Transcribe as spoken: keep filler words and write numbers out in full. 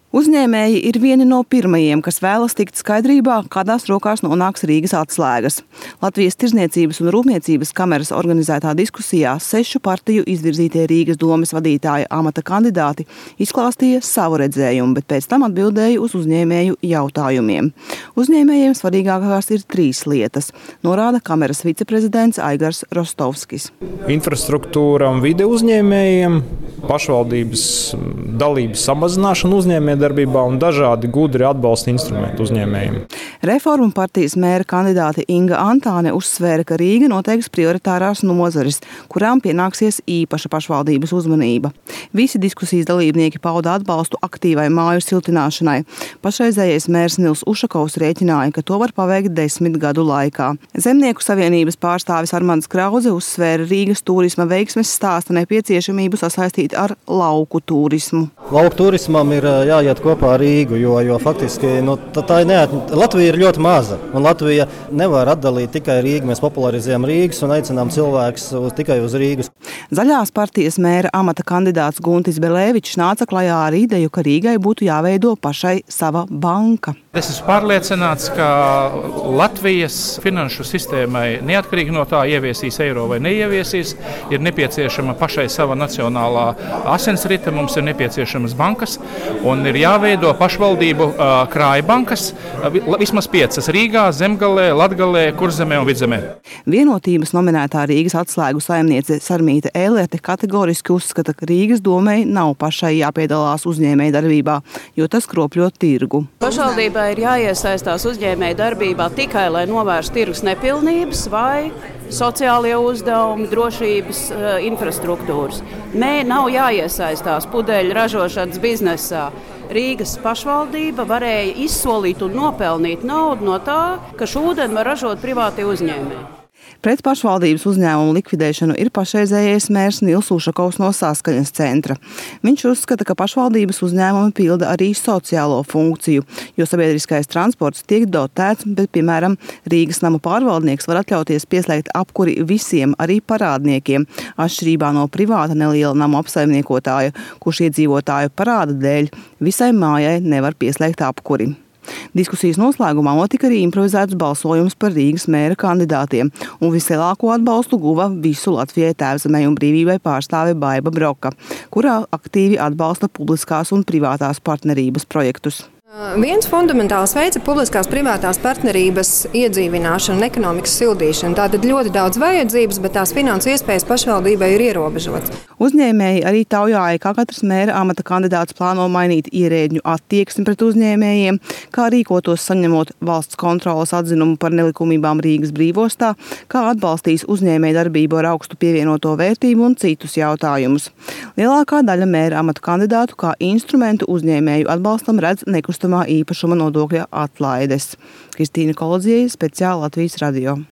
Uzņēmēji ir vieni no pirmajiem, kas vēlas tikt skaidrībā, kādās rokās nonāks Rīgas atslēgas. Latvijas Tirdzniecības un Rūpniecības kameras organizētā diskusijā sešu partiju izvirzītie Rīgas domes vadītāja amata kandidāti izklāstīja savu redzējumu, bet pēc tam atbildēja uz uzņēmēju jautājumiem. Uzņēmējiem svarīgākās ir trīs lietas, norāda kameras viceprezidents Aigars Rostovskis. Infrastruktūra un vide uzņēmējiem, pašvaldības dalības samazināšana uzņēmējiem darbībā un dažādi gudri atbalsta instrumenti uzņēmējiem. Reformu partijas mēra kandidāte Inga Antāne uzsvēra, ka Rīga noteiks prioritārās nozares, kurām pienāksies īpaša pašvaldības uzmanība. Visi diskusijas dalībnieki pauda atbalstu aktīvai māju siltināšanai. Pašreizējais mērs Nils Ušakovs rēķināja, ka to var paveikt desmit gadu laikā. Zemnieku savienības pārstāvis Armands Krauze uzsvēra Rīgas turisma veiksmes stāsta nepieciešamību sasaistīt ar lauku turismu. Lauku turismam ir jāiet kopā ar Rīgu, jo, jo faktiski nu, tā ir neat... Latvija ir ļoti maza, un Latvija nevar atdalīt tikai Rīgu. Mēs popularizējam Rīgas un aicinām cilvēkus uz, tikai uz Rīgas. Zaļās partijas mēra amata kandidāts Guntis Belēvičs nāca klajā ar ideju, ka Rīgai būtu jāveido pašai sava banka. Es esmu pārliecināts, ka Latvijas finanšu sistēmai, neatkarīgi no tā, ieviesīs eiro vai neieviesīs, ir nepieciešama pašai sava nacionālā asinsrite, mums ir nepieciešamas bankas un ir jāveido pašvaldību uh, krājbankas, uh, vismaz piecas Rīgā, Zemgalē, Latgalē, Kurzemē un Vidzemē. Vienotības nominētā Rīgas atslēgu saimniece Sarmīte Ēlerte kategoriski uzskata, ka Rīgas domei nav pašai jāpiedalās uzņēmēju darbībā, jo tas kropļo tirgu. Pašvaldībai ir jāiesaistās uzņēmēju darbībā tikai, lai novērstu tirgus nepilnības vai sociālie uzdevumi, drošības uh, infrastruktūras. Mē nav jāiesaistās pudeļu ražošanas biznesā. Rīgas pašvaldība varēja izsolīt un nopelnīt naudu no tā, ka šūdeni var ražot privāti uzņēmēji. Pret pašvaldības uzņēmumu likvidēšanu ir pašreizējais mērs Nils Ušakovs no Saskaņas centra. Viņš uzskata, ka pašvaldības uzņēmumi pilda arī sociālo funkciju, jo sabiedriskais transports tiek dotēts, bet, piemēram, Rīgas namu pārvaldnieks var atļauties pieslēgt apkuri visiem, arī parādniekiem, atšķirībā no privāta neliela namu apsaimniekotāja, kurš iedzīvotāju parāda dēļ visai mājai nevar pieslēgt apkuri. Diskusijas noslēgumā notika arī improvizēts balsojums par Rīgas mēra kandidātiem, un vislielāko atbalstu guva visu Latvijai Tēvzemei un brīvībai pārstāve Baiba Broka, kurā aktīvi atbalsta publiskās un privātās partnerības projektus. Viens fundamentāls veids ir publiskās privātās partnerības iedzīvināšana un ekonomikas sildīšana. Tātad ļoti daudz vajadzības, bet tās finansu iespējas pašvaldībai ir ierobežotas. Uzņēmēji arī taujāja, kā katrs mēra amata kandidāts plāno mainīt ierēģņu attieksmi pret uzņēmējiem, kā rīkotos saņemot valsts kontroles atzinumu par nelikumībām Rīgas brīvostā, kā atbalstīs uzņēmēju darbību ar augstu pievienoto vērtību un citus jautājumus. Lielākā daļa mēra amata kandidātu kā instrumentu uzņēmēju atbalstam redz nekustamā īpašuma nodokļa atlaides. Kristīna Kolodziejs, speciāli Latvijas radio.